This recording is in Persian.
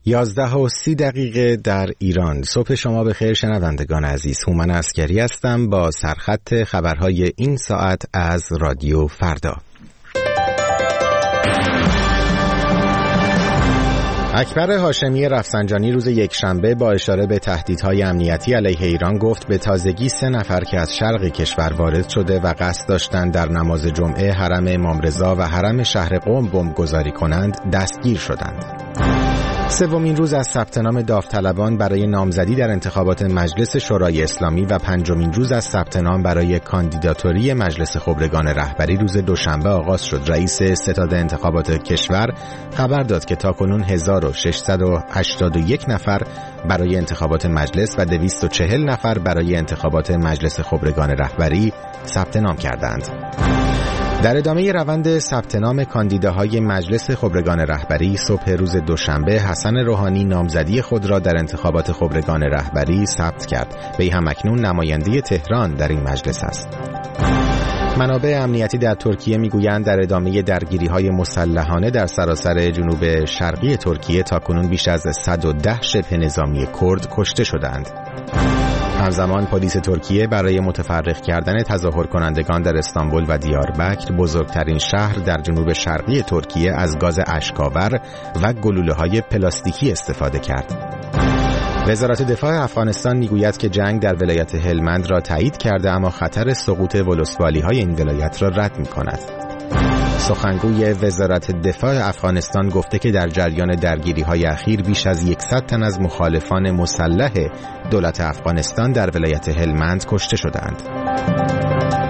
11:30 در ایران. صبح شما بخیر شنوندگان عزیز. هومن عسکری هستم با سرخط خبرهای این ساعت از رادیو فردا. اکبر هاشمی رفسنجانی روز یکشنبه با اشاره به تهدیدهای امنیتی علیه ایران گفت به تازگی 3 نفر که از شرق کشور وارد شده و قصد داشتند در نماز جمعه حرم امام رضا و حرم شهر قم بمبگذاری کنند دستگیر شدند. سومین روز از ثبت نام داوطلبان برای نامزدی در انتخابات مجلس شورای اسلامی و 5مین روز از ثبت نام برای کاندیداتوری مجلس خبرگان رهبری روز دوشنبه آغاز شد. رئیس ستاد انتخابات کشور خبر داد که تاکنون 1681 نفر برای انتخابات مجلس و 240 نفر برای انتخابات مجلس خبرگان رهبری ثبت نام کردند. در ادامه روند ثبت نام کاندیداهای مجلس خبرگان رهبری صبح روز دوشنبه حسن روحانی نامزدی خود را در انتخابات خبرگان رهبری ثبت کرد. وی هم اکنون نماینده تهران در این مجلس است. منابع امنیتی در ترکیه میگویند در ادامه درگیری‌های مسلحانه در سراسر جنوب شرقی ترکیه تاکنون بیش از 110 شبه نظامی کرد کشته شدند. همزمان پلیس ترکیه برای متفرق کردن تظاهر کنندگان در استانبول و دیاربکر بزرگترین شهر در جنوب شرقی ترکیه از گاز اشک‌آور و گلوله‌های پلاستیکی استفاده کرد. وزارت دفاع افغانستان میگوید که جنگ در ولایت هلمند را تایید کرده اما خطر سقوط ولسوالی‌های این ولایت را رد می‌کند. سخنگوی وزارت دفاع افغانستان گفته که در جریان درگیری‌های اخیر بیش از 100 تن از مخالفان مسلح دولت افغانستان در ولایت هلمند کشته شدند.